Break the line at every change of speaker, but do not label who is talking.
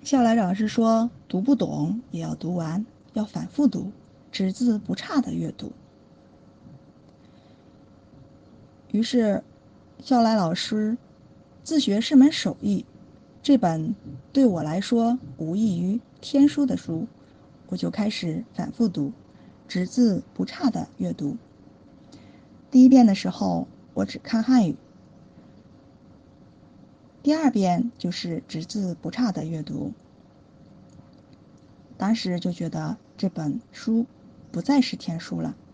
校来老师说，读不懂也要读完，要反复读，只字不差的阅读。于是，校来老师自学是门手艺，这本对我来说无异于天书的书，我就开始反复读，只字不差的阅读。第一遍的时候，我只看汉语。第二遍就是只字不差的阅读，当时就觉得这本书不再是天书了，